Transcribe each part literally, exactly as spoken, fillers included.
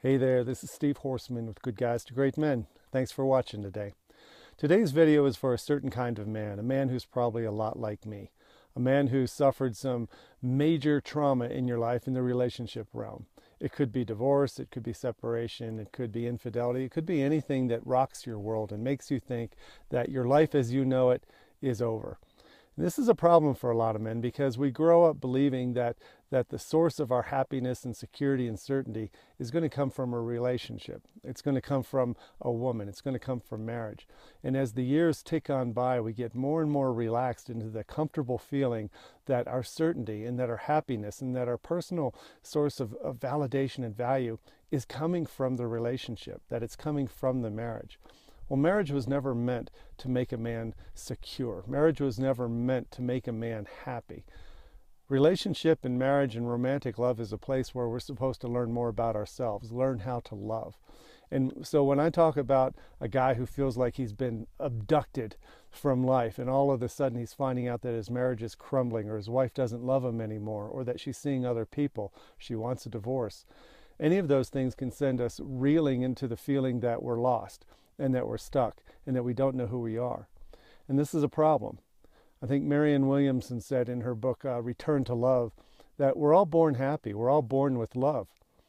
Hey there, this is Steve Horseman with Good Guys to Great Men. Thanks for watching today. Today's video is for a certain kind of man, a man who's probably a lot like me, a man who suffered some major trauma in your life in the relationship realm. It could be divorce, it could be separation, it could be infidelity, it could be anything that rocks your world and makes you think that your life as you know it is over. This is a problem for a lot of men because we grow up believing that, that the source of our happiness and security and certainty is going to come from a relationship. It's going to come from a woman. It's going to come from marriage. And as the years tick on by, we get more and more relaxed into the comfortable feeling that our certainty and that our happiness and that our personal source of, of validation and value is coming from the relationship, that it's coming from the marriage. Well, marriage was never meant to make a man secure. Marriage was never meant to make a man happy. Relationship and marriage and romantic love is a place where we're supposed to learn more about ourselves, learn how to love. And so when I talk about a guy who feels like he's been abducted from life and all of a sudden he's finding out that his marriage is crumbling or his wife doesn't love him anymore or that she's seeing other people, she wants a divorce, any of those things can send us reeling into the feeling that we're lost and that we're stuck, and that we don't know who we are. And this is a problem. I think Marianne Williamson said in her book, uh, Return to Love, that we're all born happy. We're all born with love.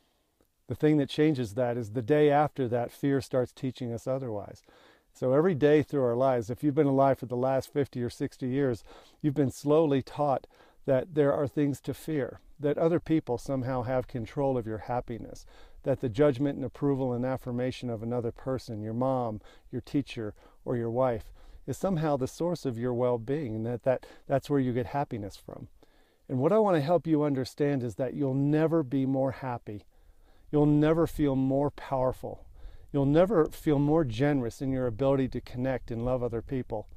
The thing that changes that is the day after that, fear starts teaching us otherwise. So every day through our lives, if you've been alive for the last fifty or sixty years, you've been slowly taught that there are things to fear, that other people somehow have control of your happiness, that the judgment and approval and affirmation of another person, your mom, your teacher, or your wife, is somehow the source of your well-being, and that, that that's where you get happiness from. And what I want to help you understand is that you'll never be more happy. You'll never feel more powerful. You'll never feel more generous in your ability to connect and love other people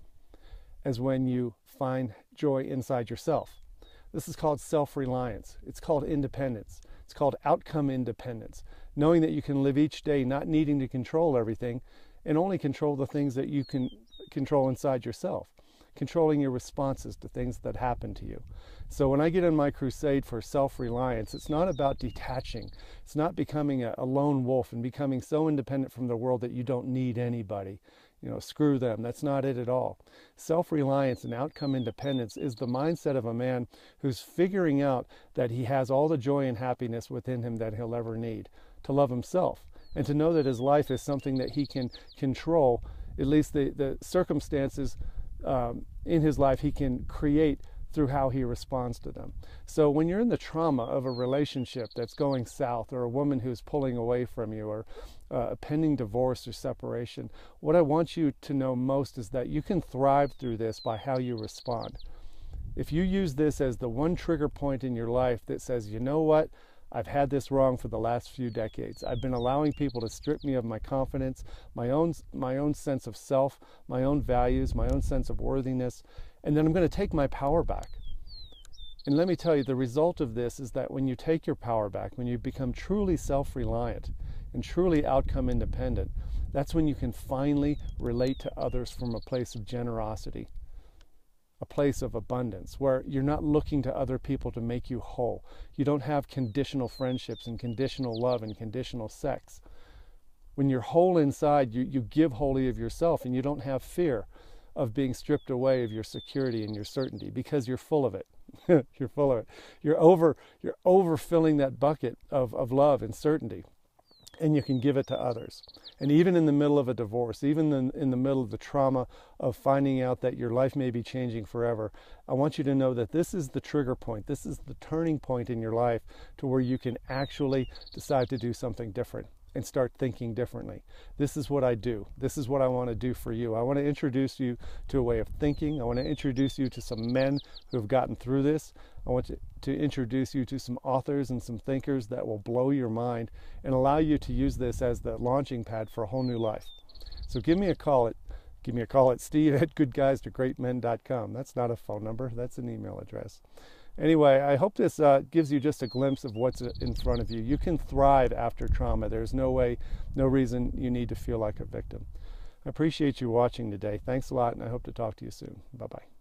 as when you find joy inside yourself. This is called self-reliance. It's called independence. It's called outcome independence. Knowing that you can live each day not needing to control everything and only control the things that you can control inside yourself. Controlling your responses to things that happen to you. So when I get on my crusade for self-reliance, it's not about detaching. It's not becoming a, a lone wolf and becoming so independent from the world that you don't need anybody. You know, screw them. That's not it at all. Self-reliance and outcome independence is the mindset of a man who's figuring out that he has all the joy and happiness within him that he'll ever need to love himself and to know that his life is something that he can control, at least the, the circumstances um, in his life he can create through how he responds to them. So when you're in the trauma of a relationship that's going south, or a woman who's pulling away from you, or uh, a pending divorce or separation, what I want you to know most is that you can thrive through this by how you respond. If you use this as the one trigger point in your life that says, you know what, I've had this wrong for the last few decades. I've been allowing people to strip me of my confidence, my own, my own sense of self, my own values, my own sense of worthiness, and then I'm going to take my power back. And let me tell you, the result of this is that when you take your power back, when you become truly self-reliant and truly outcome independent, that's when you can finally relate to others from a place of generosity, a place of abundance, where you're not looking to other people to make you whole. You don't have conditional friendships and conditional love and conditional sex. When you're whole inside, you, you give wholly of yourself, and you don't have fear of being stripped away of your security and your certainty because you're full of it. You're full of it. You're over, you're overfilling that bucket of, of love and certainty, and you can give it to others. And even in the middle of a divorce, even in, in the middle of the trauma of finding out that your life may be changing forever, I want you to know that this is the trigger point. This is the turning point in your life to where you can actually decide to do something different and start thinking differently. This is what I do. This is what I want to do for you. I want to introduce you to a way of thinking. I want to introduce you to some men who have gotten through this. I want to, to introduce you to some authors and some thinkers that will blow your mind and allow you to use this as the launching pad for a whole new life. So give me a call at give me a call at Steve at good guys to great men dot com. That's not a phone number. That's an email address. Anyway, I hope this uh, gives you just a glimpse of what's in front of you. You can thrive after trauma. There's no way, no reason you need to feel like a victim. I appreciate you watching today. Thanks a lot, and I hope to talk to you soon. Bye-bye.